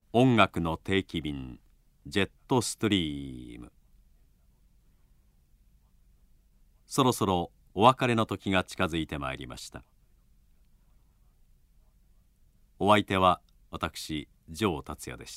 音楽の定期便ジェットストリーム。そろそろお別れの時が近づいてまいりました。お相手は私城達也でした。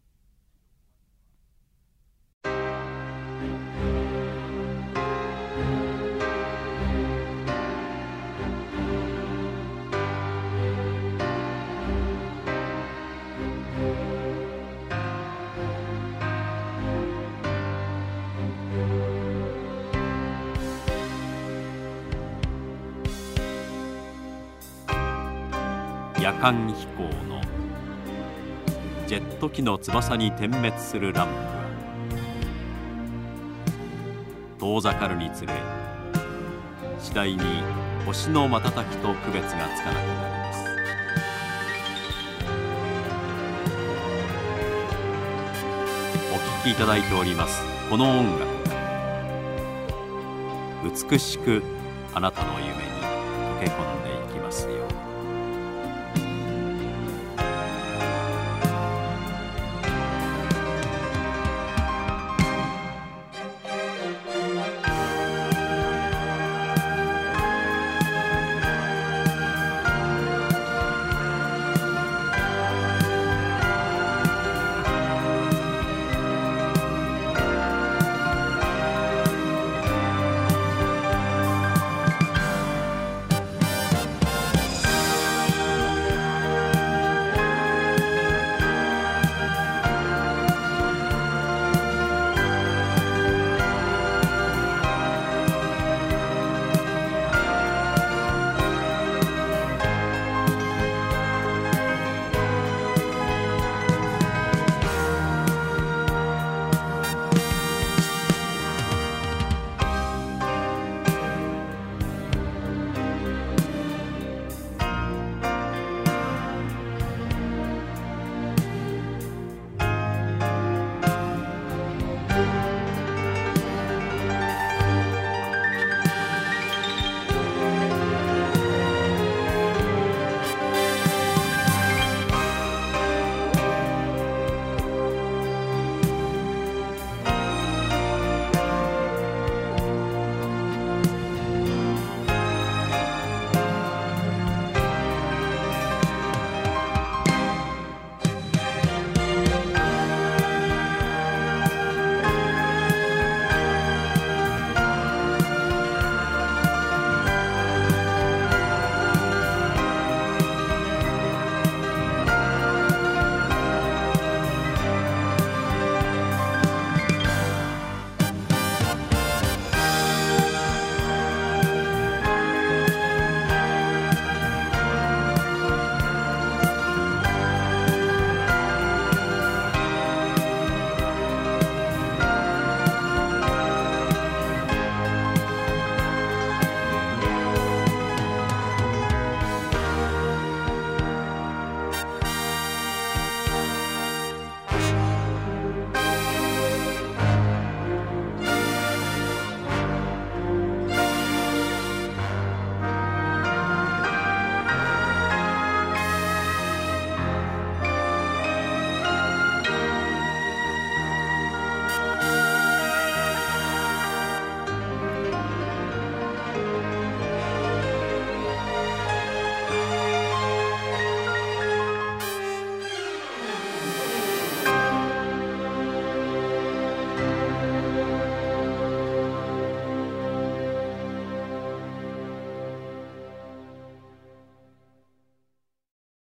夜間飛行のジェット機の翼に点滅するランプは遠ざかるにつれ次第に星の瞬きと区別がつかなくなります。お聴きいただいておりますこの音楽が美しくあなたの夢に溶け込んで